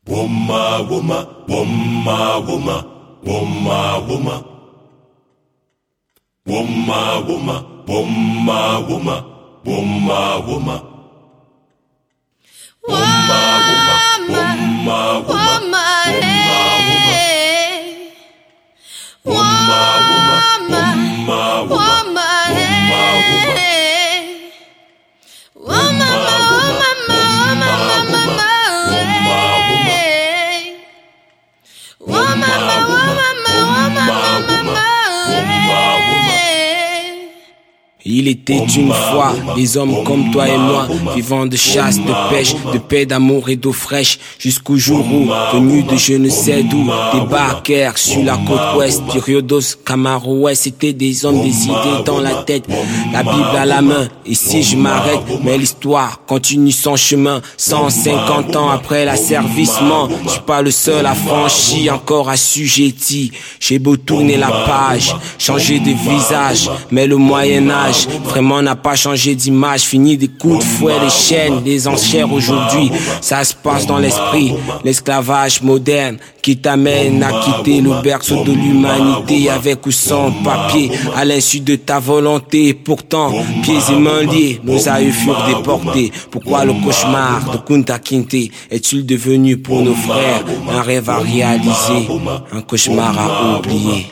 Woma, woma, woma, woma, woma, woma. Woma, woma, woma, woma, woma, woma. Woma, woma, woma, woma, hey. Woma, woma, woma, woma, hey. Woma, woma, woma, woma, hey. Woma, woma, woma, hey. Il était une fois des hommes comme toi et moi, vivant de chasse, de pêche, de paix, d'amour et d'eau fraîche, jusqu'au jour où, venus de je ne sais d'où, des barquères sur la côte ouest, du Rio dos Camaroès, c'était des hommes, des idées dans la tête, la Bible à la main, et si je m'arrête, mais l'histoire continue son chemin, 150 ans après l'asservissement, je suis pas le seul à franchir, encore assujetti, j'ai beau tourner la page, changer de visage, mais le Moyen-Âge, vraiment n'a pas changé d'image. Fini des coups de fouet, les chaînes, les enchères aujourd'hui. Ça se passe dans l'esprit. L'esclavage moderne qui t'amène à quitter le berceau de l'humanité, avec ou sans papier, à l'insu de ta volonté. Pourtant, pieds et mains liés, nos aïeux furent déportés. Pourquoi le cauchemar de Kunta Kinte est-il devenu pour nos frères un rêve à réaliser, un cauchemar à oublier?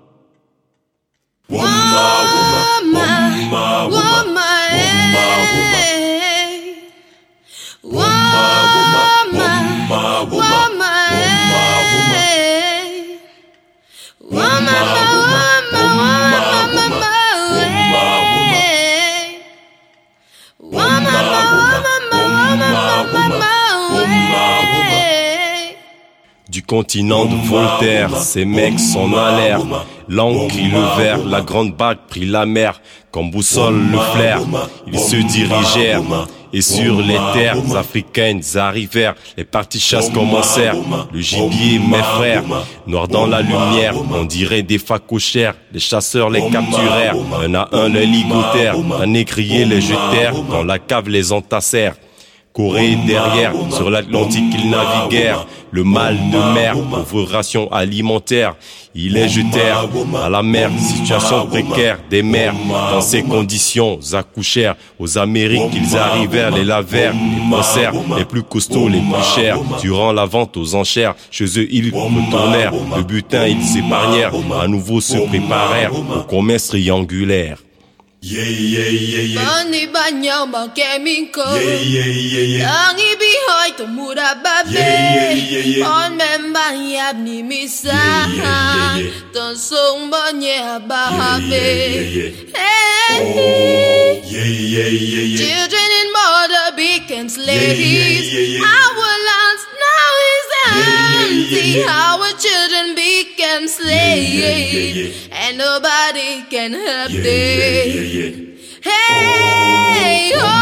Du continent de Voltaire, ces mecs sont en l'air. L'encre et le verre, la grande bague prit la mer. Comme boussole le flair, ils se dirigèrent. Et sur les terres africaines arrivèrent. Les parties chasses commencèrent. Le gibier, mes frères, noir dans la lumière, on dirait des facochères. Les chasseurs les capturèrent, un à un les ligotèrent. Un négrier les jetèrent, dans la cave les entassèrent. Corée derrière, sur l'Atlantique ils naviguèrent. Le mal de mer, pauvre ration alimentaire, ils les jetèrent à la mer, situation précaire des mers. Dans ces conditions, accouchèrent aux Amériques, ils arrivèrent, les lavèrent, les pensèrent, les plus costauds, les plus chers. Durant la vente aux enchères, chez eux ils retournèrent, le butin ils épargnèrent, à nouveau se préparèrent au commerce triangulaire. Yeah, yeah, yeah, yeah. Mani banyama kemiko. Yeah, yeah, yeah, yeah. Tangi bihoy to murababe. Yeah, yeah, yeah, yeah. On memba yab ni misa. Yeah, yeah, yeah, yeah. Ton song bonye ababe. Yeah, yeah, yeah. Hey. Yeah, yeah, yeah, yeah. Children in border became slaves. Yeah, yeah, yeah, yeah. Our lands now is empty. Yeah, yeah, yeah, yeah. Our children became slaves. Yeah, yeah, yeah, yeah. And nobody can help Yeah, them. yeah, yeah, yeah. Hey, oh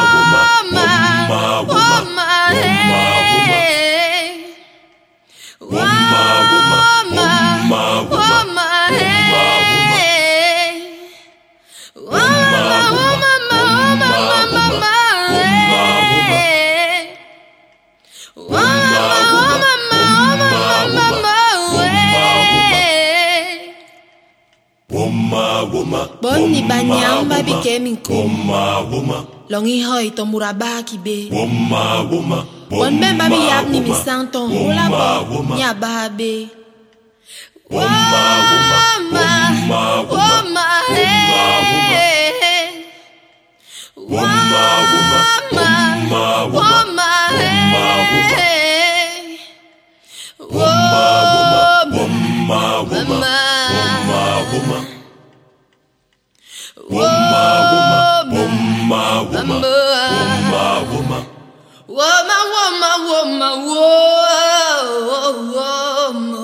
my, oh my, hey. Oh my, oh my, hey. Oh Bonni banyamba bikemiko. Longi hoi to murabaki be. Bon memba mi yab ni mi santon hula bo nyaba be. Woma, woma, hey. Woma, woma, hey. Woma, Woman, woman, woman, woman, woman, woman.